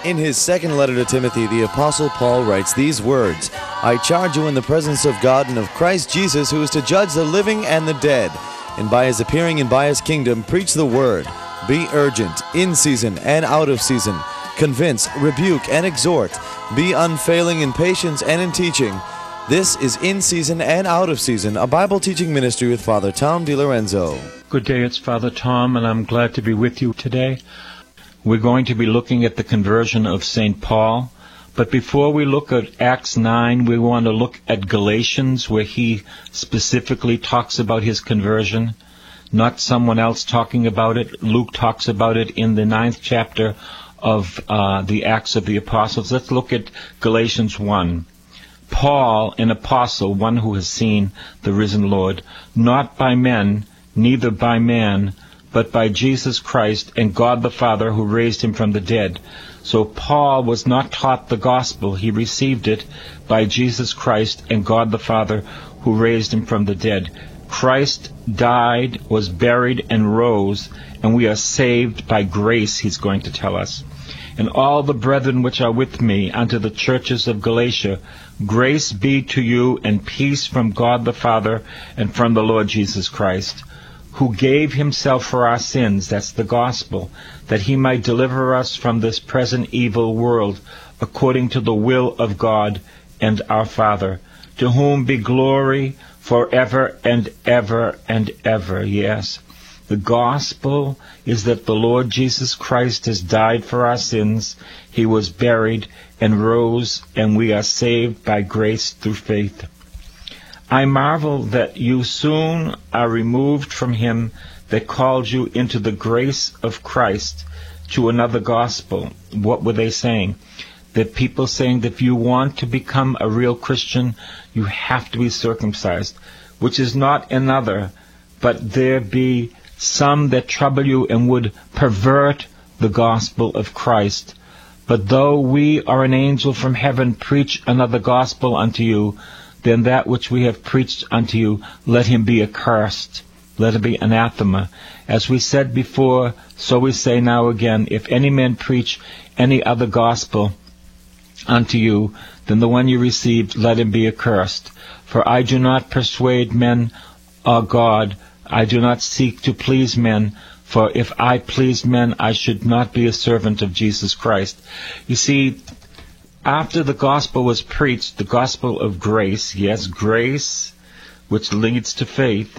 In his second letter to Timothy, the Apostle Paul writes these words, "I charge you in the presence of God and of Christ Jesus, who is to judge the living and the dead, and by his appearing and by his kingdom, preach the word. Be urgent, in season and out of season. Convince, rebuke, and exhort. Be unfailing in patience and in teaching." This is In Season and Out of Season, a Bible teaching ministry with Father Tom DiLorenzo. Good day, it's Father Tom, and I'm glad to be with you today. We're going to be looking at the conversion of St. Paul. But before we look at Acts 9, we want to look at Galatians, where he specifically talks about his conversion, not someone else talking about it. Luke talks about it in the 9th chapter of the Acts of the Apostles. Let's look at Galatians 1. Paul, an apostle, one who has seen the risen Lord, not by men, neither by man, but by Jesus Christ and God the Father who raised him from the dead. So Paul was not taught the gospel. He received it by Jesus Christ and God the Father who raised him from the dead. Christ died, was buried, and rose, and we are saved by grace, he's going to tell us. And all the brethren which are with me unto the churches of Galatia, grace be to you and peace from God the Father and from the Lord Jesus Christ, who gave himself for our sins, that's the gospel, that he might deliver us from this present evil world, according to the will of God and our Father, to whom be glory forever and ever and ever. Yes, the gospel is that the Lord Jesus Christ has died for our sins, he was buried and rose, and we are saved by grace through faith. I marvel that you soon are removed from him that called you into the grace of Christ to another gospel. What were they saying? That people saying that if you want to become a real Christian, you have to be circumcised, which is not another, but there be some that trouble you and would pervert the gospel of Christ. But though we or an angel from heaven preach another gospel unto you, then that which we have preached unto you, let him be accursed, let him be anathema. As we said before, so we say now again, if any man preach any other gospel unto you than the one you received, let him be accursed. For I do not persuade men or God, I do not seek to please men, for if I pleased men, I should not be a servant of Jesus Christ. You see, after the gospel was preached, the gospel of grace, yes, grace, which leads to faith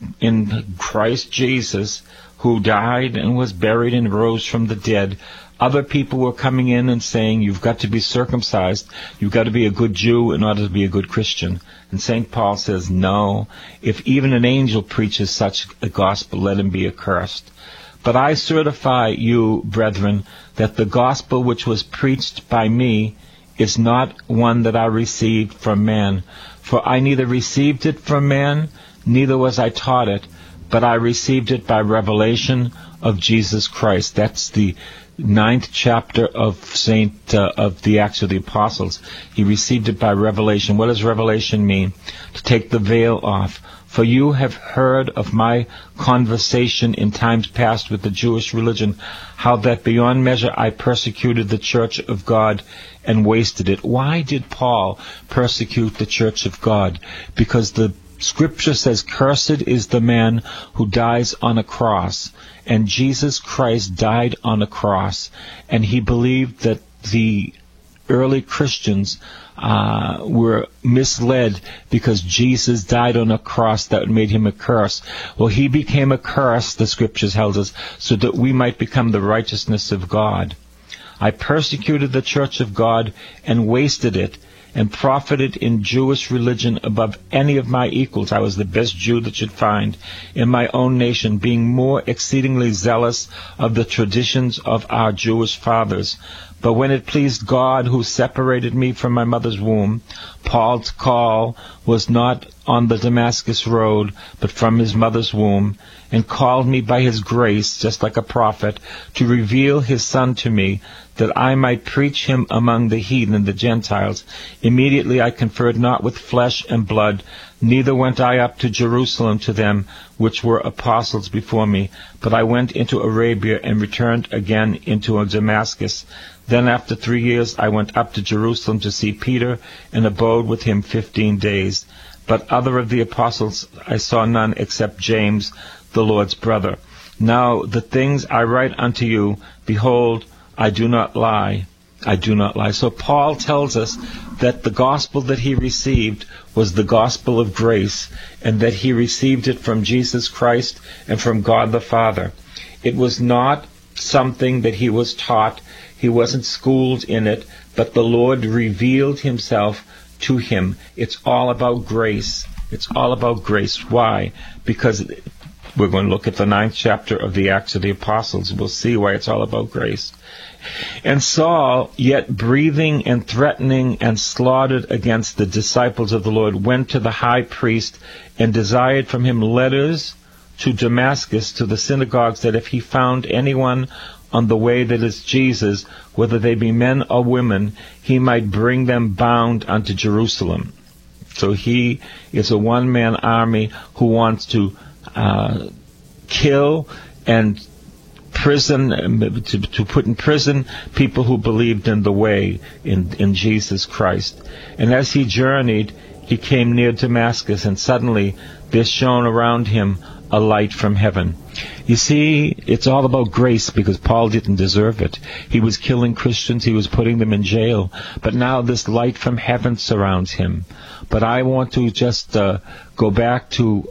in Christ Jesus, who died and was buried and rose from the dead, other people were coming in and saying, you've got to be circumcised, you've got to be a good Jew in order to be a good Christian. And St. Paul says, no, if even an angel preaches such a gospel, let him be accursed. But I certify you, brethren, that the gospel which was preached by me is not one that I received from man. For I neither received it from man, neither was I taught it, but I received it by revelation of Jesus Christ. That's the 9th chapter of of the Acts of the Apostles. He received it by revelation. What does revelation mean? To take the veil off. For you have heard of my conversation in times past with the Jewish religion, how that beyond measure I persecuted the church of God and wasted it. Why did Paul persecute the church of God? Because the Scripture says, cursed is the man who dies on a cross. And Jesus Christ died on a cross. And he believed that the early Christians were misled because Jesus died on a cross that made him a curse. Well, he became a curse, the Scriptures tells us, so that we might become the righteousness of God. I persecuted the church of God and wasted it, and profited in Jewish religion above any of my equals. I was the best Jew that you'd find in my own nation, being more exceedingly zealous of the traditions of our Jewish fathers. But when it pleased God, who separated me from my mother's womb, Paul's call was not on the Damascus road, but from his mother's womb, and called me by his grace, just like a prophet, to reveal his Son to me, that I might preach him among the heathen, the Gentiles. Immediately I conferred not with flesh and blood, Neither went I up to Jerusalem to them which were apostles before me, but I went into Arabia and returned again into Damascus. Then after 3 years I went up to Jerusalem to see Peter, and abode with him 15 days. But other of the apostles I saw none except James, the Lord's brother. Now the things I write unto you, behold, I do not lie. I do not lie. So Paul tells us that the gospel that he received was the gospel of grace, and that he received it from Jesus Christ and from God the Father. It was not something that he was taught. He wasn't schooled in it, but the Lord revealed himself to him. It's all about grace. It's all about grace. Why? Because we're going to look at the 9th chapter of the Acts of the Apostles. We'll see why it's all about grace. And Saul, yet breathing and threatening and slaughtered against the disciples of the Lord, went to the high priest and desired from him letters to Damascus, to the synagogues, that if he found anyone on the way that is Jesus, whether they be men or women, he might bring them bound unto Jerusalem. So he is a one-man army who wants to kill and to put in prison people who believed in the way, in Jesus Christ. And as he journeyed, he came near Damascus, and suddenly there shone around him a light from heaven. You see, it's all about grace, because Paul didn't deserve it. He was killing Christians, he was putting them in jail, but now this light from heaven surrounds him. But I want to just go back to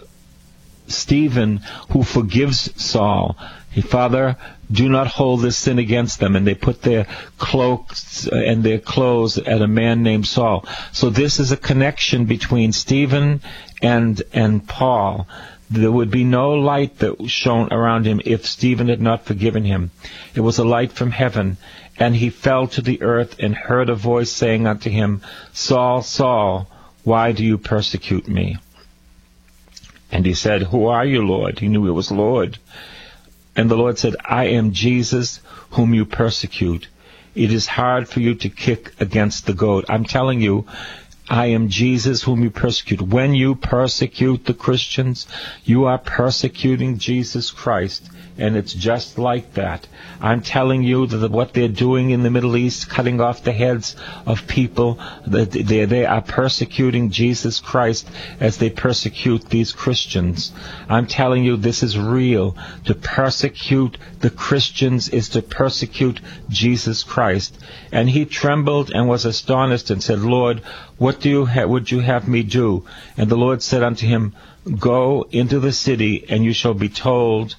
Stephen, who forgives Saul. Father, do not hold this sin against them. And they put their cloaks and their clothes at a man named Saul. So this is a connection between Stephen and Paul. There would be no light that shone around him if Stephen had not forgiven him. It was a light from heaven. And he fell to the earth and heard a voice saying unto him, Saul, Saul, why do you persecute me? And he said, Who are you, Lord? He knew it was Lord. And the Lord said, I am Jesus whom you persecute. It is hard for you to kick against the goad. I'm telling you, I am Jesus whom you persecute. When you persecute the Christians, you are persecuting Jesus Christ. And it's just like that. I'm telling you that what they're doing in the Middle East, cutting off the heads of people, that they are persecuting Jesus Christ as they persecute these Christians. I'm telling you this is real. To persecute the Christians is to persecute Jesus Christ. And he trembled and was astonished and said, Lord, what would you have me do? And the Lord said unto him, Go into the city, and you shall be told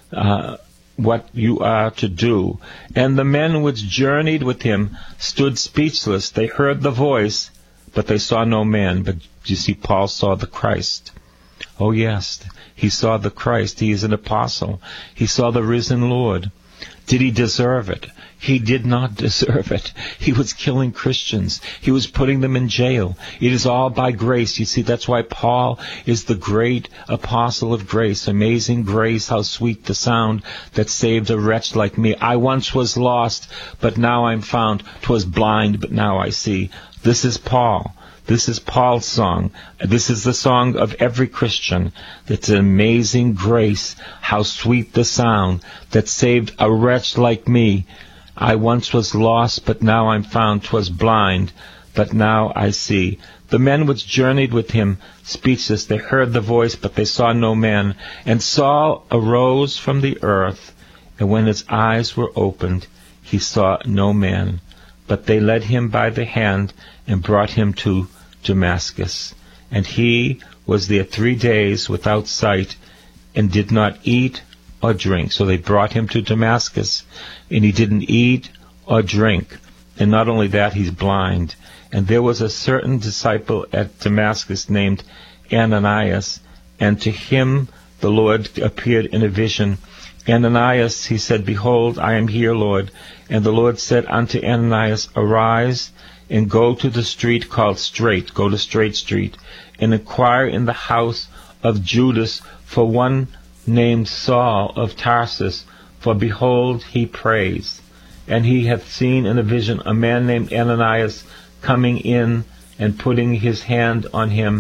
what you are to do. And the men which journeyed with him stood speechless. They heard the voice, but they saw no man. But you see, Paul saw the Christ. Oh yes, he saw the Christ. He is an apostle. He saw the risen Lord. Did he deserve it? He did not deserve it. He was killing Christians. He was putting them in jail. It is all by grace. You see, that's why Paul is the great apostle of grace. Amazing grace, how sweet the sound that saved a wretch like me. I once was lost, but now I'm found. 'Twas blind, but now I see. This is Paul. This is Paul's song. This is the song of every Christian. It's an amazing grace, how sweet the sound that saved a wretch like me. I once was lost, but now I'm found. 'Twas blind, but now I see. The men which journeyed with him, speechless, they heard the voice, but they saw no man. And Saul arose from the earth, and when his eyes were opened, he saw no man. But they led him by the hand and brought him to Damascus. And he was there 3 days without sight, and did not eat or drink. So they brought him to Damascus, and he didn't eat or drink. And not only that, he's blind. And there was a certain disciple at Damascus named Ananias, and to him the Lord appeared in a vision. Ananias, he said, Behold, I am here, Lord. And the Lord said unto Ananias, Arise, and go to the street called Straight, go to Straight Street, and inquire in the house of Judas for one named Saul of Tarsus, for behold, he prays. And he hath seen in a vision a man named Ananias coming in and putting his hand on him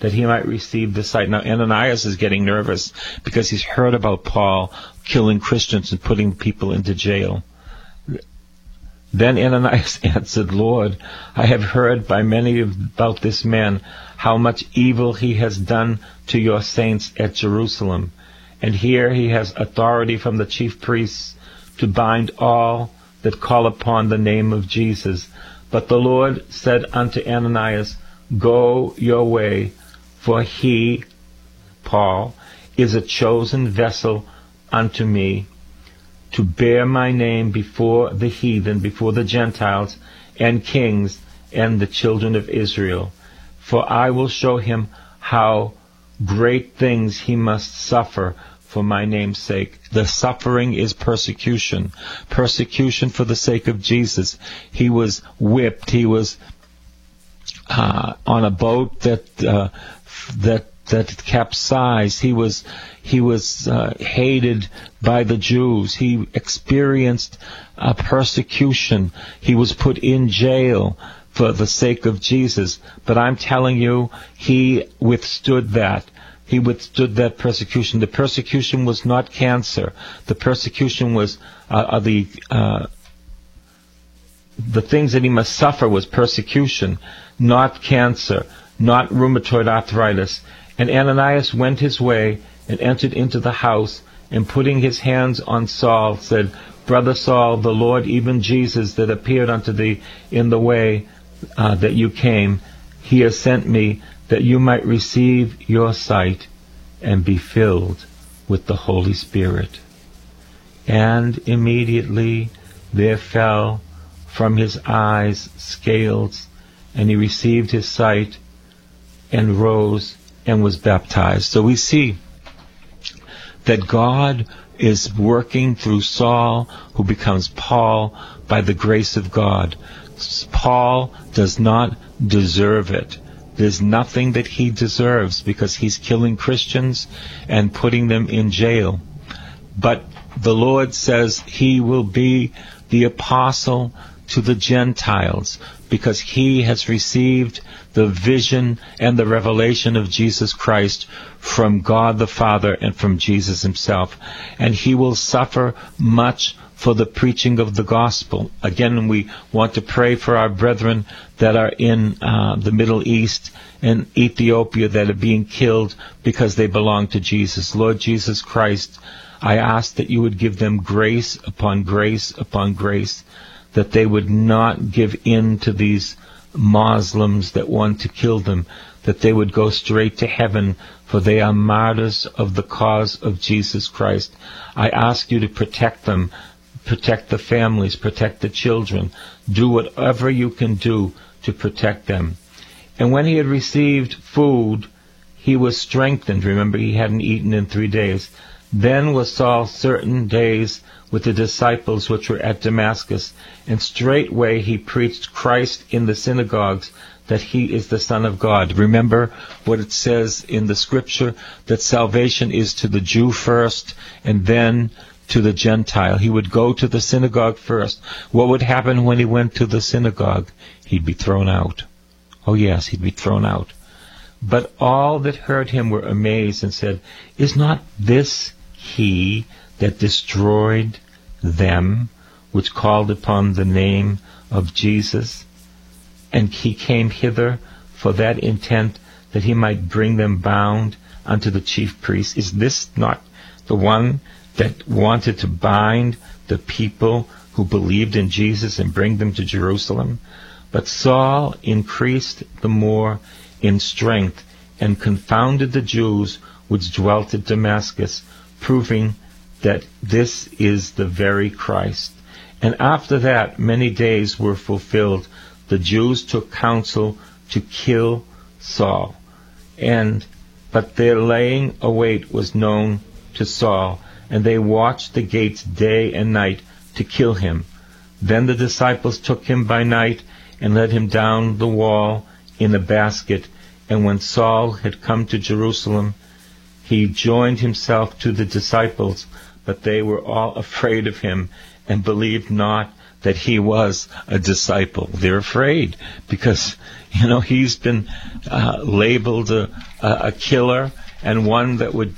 that he might receive the sight. Now Ananias is getting nervous because he's heard about Paul killing Christians and putting people into jail. Then Ananias answered, Lord, I have heard by many about this man how much evil he has done to your saints at Jerusalem. And here he has authority from the chief priests to bind all that call upon the name of Jesus. But the Lord said unto Ananias, Go your way, for he, Paul, is a chosen vessel unto me, to bear my name before the heathen, before the Gentiles, and kings, and the children of Israel. For I will show him how great things he must suffer for my name's sake. The suffering is persecution. Persecution for the sake of Jesus. He was whipped. He was on a boat that capsized. He was hated by the Jews. He experienced persecution. He was put in jail for the sake of Jesus. But I'm telling you, he withstood that. He withstood that persecution. The persecution was not cancer. The persecution was the things that he must suffer was persecution, not cancer, not rheumatoid arthritis. And Ananias went his way and entered into the house, and putting his hands on Saul, said, Brother Saul, the Lord, even Jesus, that appeared unto thee in the way that you came, he has sent me, that you might receive your sight and be filled with the Holy Spirit. And immediately there fell from his eyes scales, and he received his sight and rose and was baptized. So we see that God is working through Saul, who becomes Paul, by the grace of God. Paul does not deserve it. There's nothing that he deserves, because he's killing Christians and putting them in jail. But the Lord says he will be the apostle to the Gentiles, because he has received the vision and the revelation of Jesus Christ from God the Father and from Jesus himself. And he will suffer much for the preaching of the gospel. Again, we want to pray for our brethren that are in the Middle East and Ethiopia that are being killed because they belong to Jesus. Lord Jesus Christ, I ask that you would give them grace upon grace upon grace, that they would not give in to these Muslims that want to kill them, that they would go straight to heaven, for they are martyrs of the cause of Jesus Christ. I ask you to protect them, protect the families, protect the children. Do whatever you can do to protect them. And when he had received food, he was strengthened. Remember, he hadn't eaten in 3 days. Then was Saul certain days with the disciples which were at Damascus, and straightway he preached Christ in the synagogues, that he is the Son of God. Remember what it says in the scripture, that salvation is to the Jew first, and then to the Gentile. He would go to the synagogue first. What would happen when he went to the synagogue? He'd be thrown out. Oh yes, he'd be thrown out. But all that heard him were amazed and said, Is not this he that destroyed them which called upon the name of Jesus? And he came hither for that intent, that he might bring them bound unto the chief priests. Is this not the one that wanted to bind the people who believed in Jesus and bring them to Jerusalem? But Saul increased the more in strength, and confounded the Jews which dwelt at Damascus, proving that this is the very Christ. And after that many days were fulfilled, the Jews took counsel to kill Saul. But their laying await was known to Saul, and they watched the gates day and night to kill him. Then the disciples took him by night, and led him down the wall in a basket. And when Saul had come to Jerusalem, he joined himself to the disciples, but they were all afraid of him, and believed not that he was a disciple. They're afraid because, he's been labeled a killer and one that would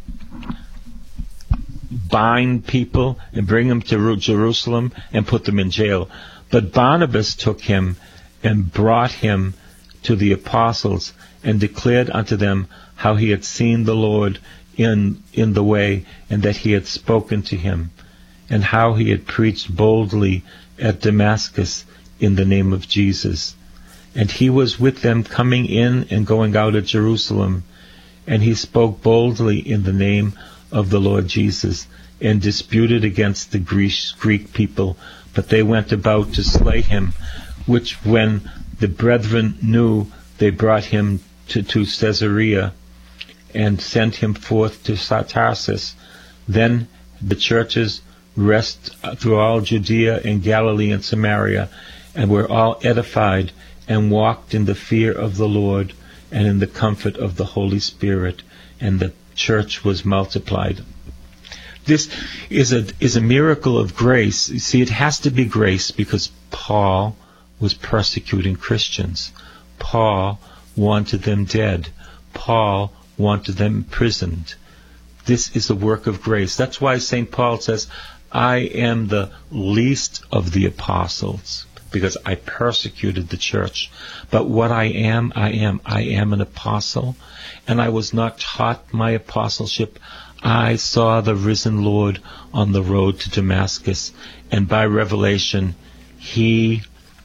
bind people and bring them to Jerusalem and put them in jail. But Barnabas took him and brought him to the apostles and declared unto them how he had seen the Lord in the way, and that he had spoken to him, and how he had preached boldly at Damascus in the name of Jesus. And he was with them coming in and going out of Jerusalem, and he spoke boldly in the name of the Lord Jesus, and disputed against the Greek people, but they went about to slay him, which when the brethren knew, they brought him to Caesarea, and sent him forth to Tarsus. Then the churches rest through all Judea and Galilee and Samaria, and were all edified, and walked in the fear of the Lord, and in the comfort of the Holy Spirit, and the church was multiplied. This is a miracle of grace. You see, it has to be grace because Paul was persecuting Christians. Paul wanted them dead. Paul wanted them imprisoned. This is a work of grace. That's why St. Paul says, I am the least of the apostles, because I persecuted the church. But what I am an apostle, and I was not taught my apostleship. I saw the risen Lord on the road to Damascus, and by revelation, he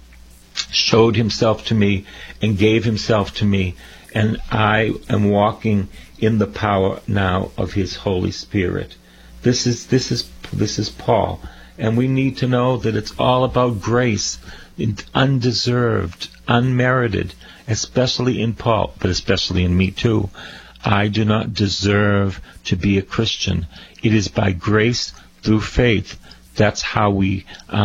showed himself to me and gave himself to me, and I am walking in the power now of his Holy Spirit. This is Paul, and we need to know that it's all about grace, undeserved, unmerited, especially in Paul, but especially in me too. I do not deserve to be a Christian. It is by grace through faith. That's how we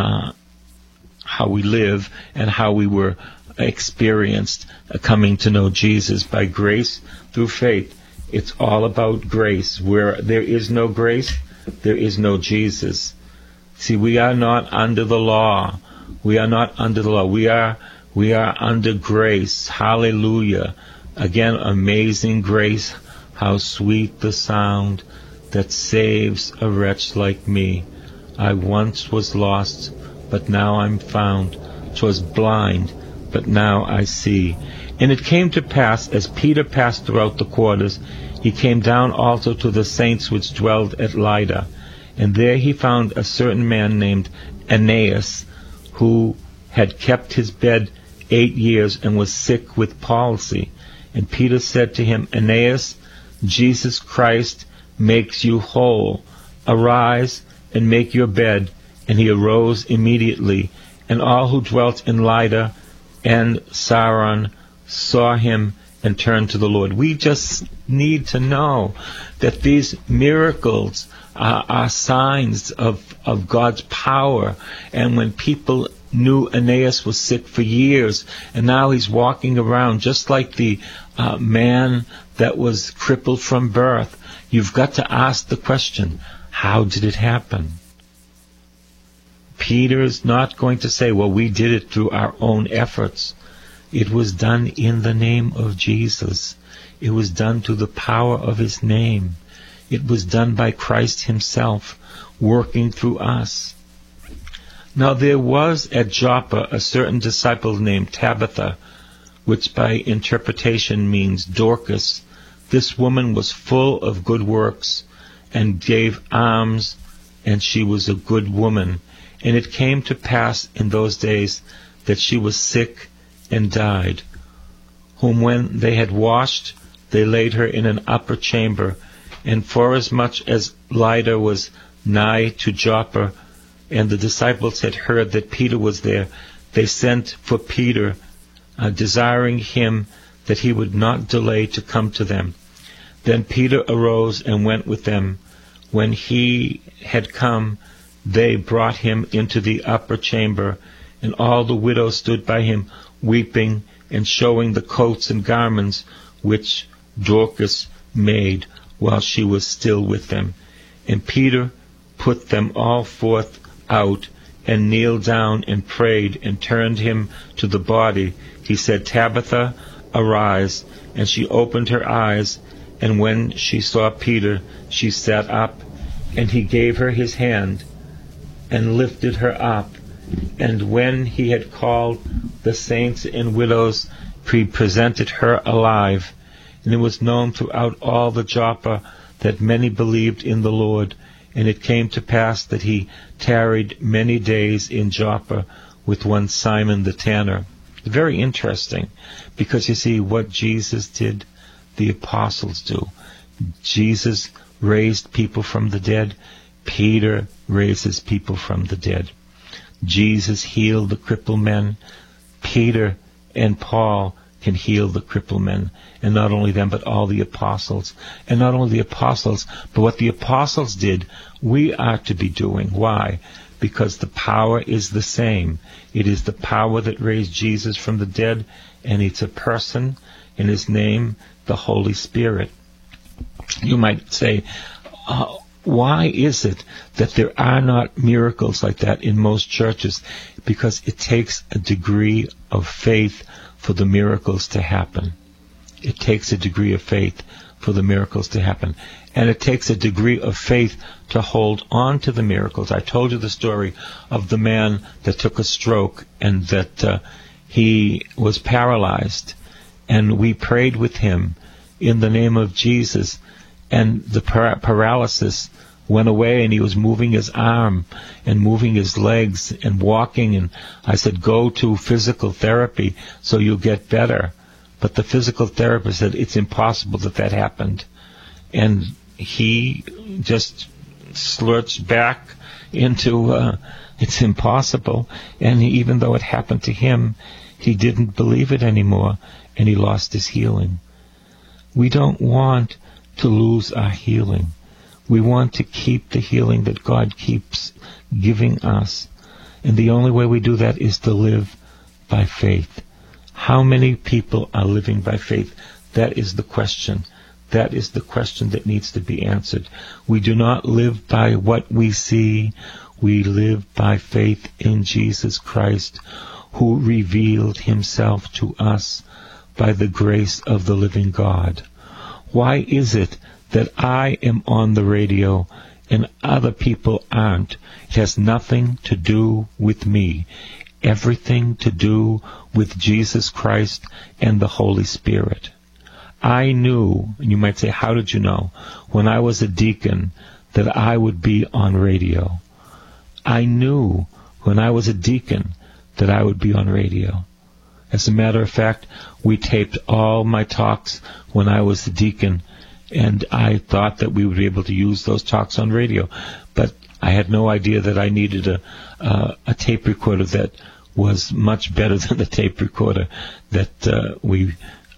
live and how we were experienced coming to know Jesus, by grace through faith. It's all about grace. Where there is no grace, there is no Jesus. See, we are not under the law. We are not under the law. We are under grace. Hallelujah. Again, amazing grace. How sweet the sound that saves a wretch like me. I once was lost, but now I'm found. 'Twas blind, but now I see. And it came to pass, as Peter passed throughout the quarters, he came down also to the saints which dwelled at Lydda. And there he found a certain man named Aeneas, who had kept his bed 8 years, and was sick with palsy. And Peter said to him, Aeneas, Jesus Christ makes you whole. Arise and make your bed. And he arose immediately. And all who dwelt in Lydda and Saron saw him and turned to the Lord. We just need to know that these miracles are signs of God's power. And when people knew Aeneas was sick for years, and now he's walking around just like the man that was crippled from birth, you've got to ask the question, how did it happen? Peter's not going to say, well, we did it through our own efforts. It was done in the name of Jesus. It was done through the power of his name. It was done by Christ himself, working through us. Now there was at Joppa a certain disciple named Tabitha, which by interpretation means Dorcas. This woman was full of good works, and gave alms, and she was a good woman. And it came to pass in those days that she was sick and died, whom when they had washed, they laid her in an upper chamber. And forasmuch as Lydda was nigh to Joppa, and the disciples had heard that Peter was there, they sent for Peter, desiring him that he would not delay to come to them. Then Peter arose and went with them. When he had come, they brought him into the upper chamber, and all the widows stood by him, weeping, and showing the coats and garments which Dorcas made while she was still with them. And Peter put them all forth out and kneeled down and prayed and turned him to the body, he said, "Tabitha, arise." And she opened her eyes, and when she saw Peter, she sat up, and he gave her his hand and lifted her up. And when he had called the saints and widows, he presented her alive. And it was known throughout all the Joppa that many believed in the Lord. And it came to pass that he tarried many days in Joppa with one Simon the tanner. Very interesting, because you see what Jesus did, the apostles do. Jesus raised people from the dead. Peter raises people from the dead. Jesus healed the crippled men. Peter and Paul can heal the crippled men. And not only them, but all the apostles. And not only the apostles, but what the apostles did, we are to be doing. Why? Because the power is the same. It is the power that raised Jesus from the dead, and it's a person, in his name, the Holy Spirit. You might say, why is it that there are not miracles like that in most churches? Because it takes a degree of faith for the miracles to happen. It takes a degree of faith for the miracles to happen. And it takes a degree of faith to hold on to the miracles. I told you the story of the man that took a stroke and that he was paralyzed. And we prayed with him in the name of Jesus. And the paralysis went away, and he was moving his arm and moving his legs and walking. And I said, go to physical therapy so you'll get better. But the physical therapist said it's impossible that happened. And he just slurched back into it's impossible. And even though it happened to him, he didn't believe it anymore, and he lost his healing. We don't want to lose our healing. We want to keep the healing that God keeps giving us. And the only way we do that is to live by faith. How many people are living by faith? That is the question. That is the question that needs to be answered. We do not live by what we see. We live by faith in Jesus Christ, who revealed himself to us by the grace of the living God. Why is it that I am on the radio and other people aren't? It has nothing to do with me. Everything to do with Jesus Christ and the Holy Spirit. I knew, and you might say, how did you know? When I was a deacon that I would be on radio. I knew when I was a deacon that I would be on radio. As a matter of fact, we taped all my talks when I was the deacon, and I thought that we would be able to use those talks on radio. But I had no idea that I needed a tape recorder that was much better than the tape recorder that we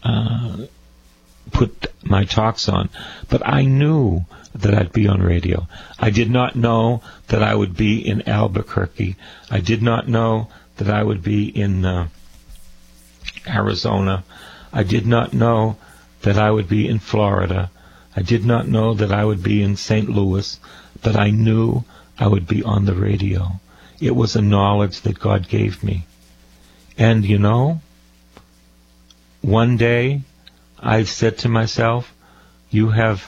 put my talks on. But I knew that I'd be on radio. I did not know that I would be in Albuquerque. I did not know that I would be in Arizona. I did not know that I would be in Florida. I did not know that I would be in St. Louis, but I knew I would be on the radio. It was a knowledge that God gave me. And you know, one day I said to myself, you have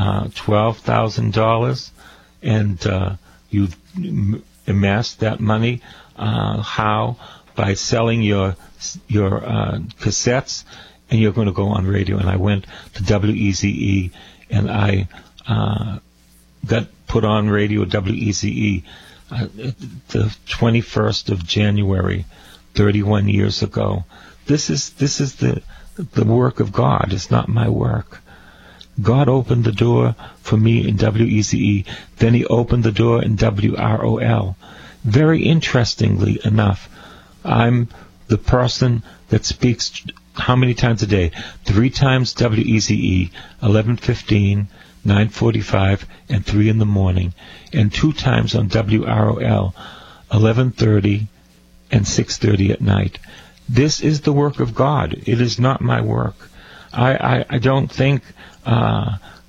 $12,000 and you've amassed that money. How? By selling your cassettes, and you're going to go on radio. And I went to WEZE, and I got put on radio at WEZE the 21st of January, 31 years ago. This is the work of God. It's not my work. God opened the door for me in WEZE. Then he opened the door in WROL. Very interestingly enough, I'm the person that speaks how many times a day? 3 times WEZE, 11:15, 9:45, and 3 in the morning. And 2 times on WROL, 11:30 and 6:30 at night. This is the work of God. It is not my work. I don't think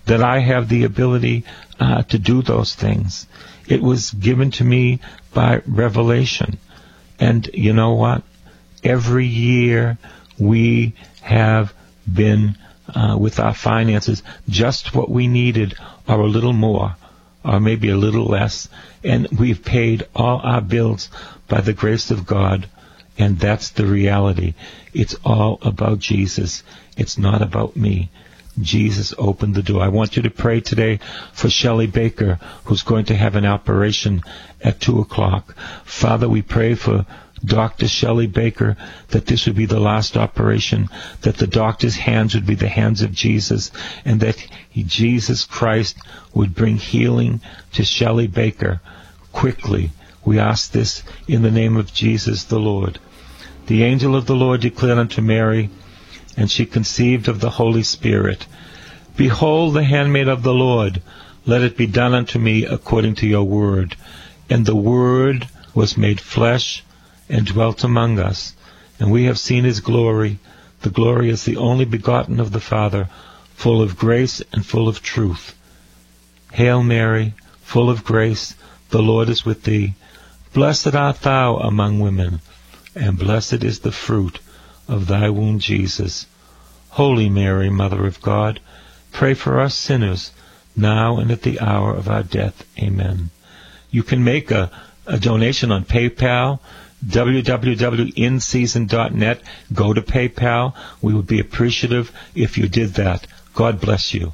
that I have the ability to do those things. It was given to me by revelation. And you know what? Every year we have been, with our finances, just what we needed or a little more, or maybe a little less. And we've paid all our bills by the grace of God. And that's the reality. It's all about Jesus. It's not about me. Jesus opened the door. I want you to pray today for Shelley Baker, who's going to have an operation at 2 o'clock. Father, we pray for Dr. Shelley Baker, that this would be the last operation, that the doctor's hands would be the hands of Jesus, and that Jesus Christ would bring healing to Shelley Baker quickly. We ask this in the name of Jesus the Lord. The angel of the Lord declared unto Mary, and she conceived of the Holy Spirit. Behold, the handmaid of the Lord, let it be done unto me according to your word. And the Word was made flesh and dwelt among us, and we have seen his glory. The glory is the only begotten of the Father, full of grace and full of truth. Hail Mary, full of grace, the Lord is with thee. Blessed art thou among women, and blessed is the fruit of thy womb, Jesus. Holy Mary, Mother of God, pray for us sinners, now and at the hour of our death. Amen. You can make a donation on PayPal, www.inseason.net. Go to PayPal. We would be appreciative if you did that. God bless you.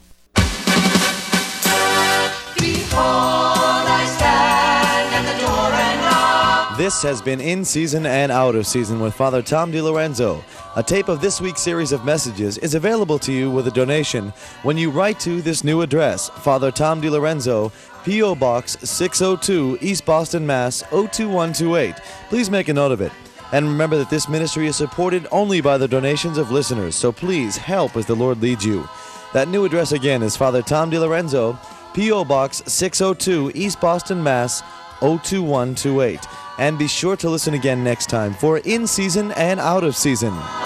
This has been In Season and Out of Season with Father Tom DiLorenzo. A tape of this week's series of messages is available to you with a donation when you write to this new address, Father Tom DiLorenzo, P.O. Box 602, East Boston, Mass. 02128. Please make a note of it. And remember that this ministry is supported only by the donations of listeners, so please help as the Lord leads you. That new address again is Father Tom DiLorenzo, P.O. Box 602, East Boston, Mass. 02128. And be sure to listen again next time for In Season and Out of Season.